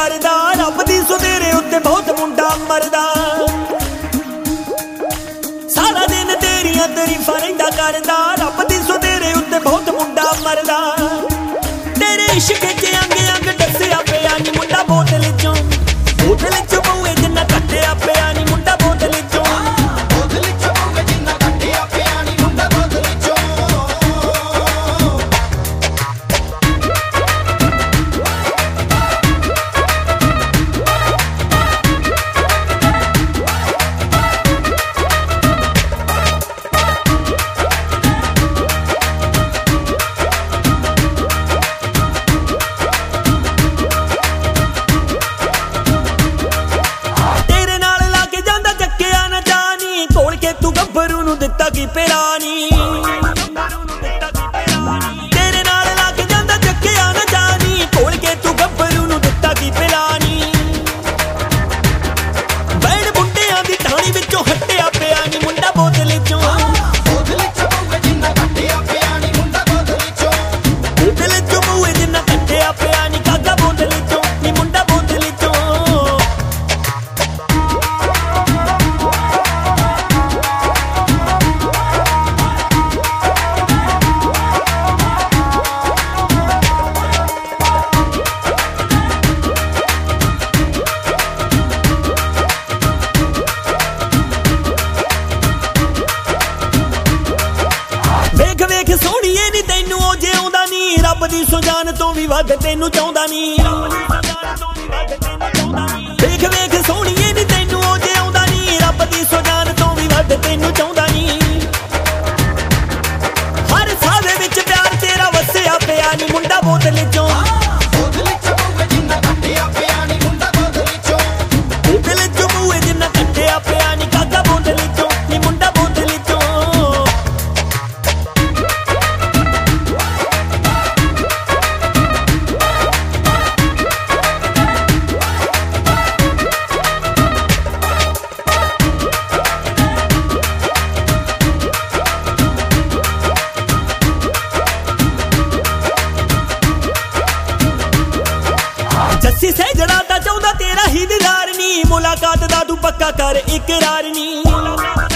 करदा रब दी सो तेरे उत्ते बहुत मुंडा मरदा सारा दिन तेरियां तरीफां रहिंदा करदा रब दी सो तेरे उत्ते बहुत मुंडा मरदा तेरे इश्क च अंग अंग डसिया पिया नी मुंडा बोतल चों बूए जिन्ना कट्टिया पिया नी मुंडा बोतल चों दिता की पिरानी तेरे नाल लग जांदा चक्किया ना जानी खोल के तू गब्बरू नू दिता की पिलानी बैठ बुंडियां दी ढाणी विचों हट्टिया पिया नी मुंडा बोतल चों बोतल चों बूए जिन्ना कट्टिया पिया नी कागा बोतल चों नी मुंडा बोतल चों वेख सोहणीए नी तैनू ओ जिउंदा नी रब दी सो जान तो भी वध तैनू चाहुंदा नी वेख वेख सोहणीए नी तैनू ओ जिउंदा नी रब दी सो जान तो भी वध तैनू चाहुंदा नी हर साह दे विच प्यार तेरा वसिया पिया नी मुंडा बोतल चों बोतल चों बूए जिन्ना कट्टिया पिया नी कागा बोतल चों नी मुंडा बोतल चों जस्सी सैजड़ा दा चाहुंदा तेरा ही दीदार नी मुलाकात दा तू पक्का कर इकरार नी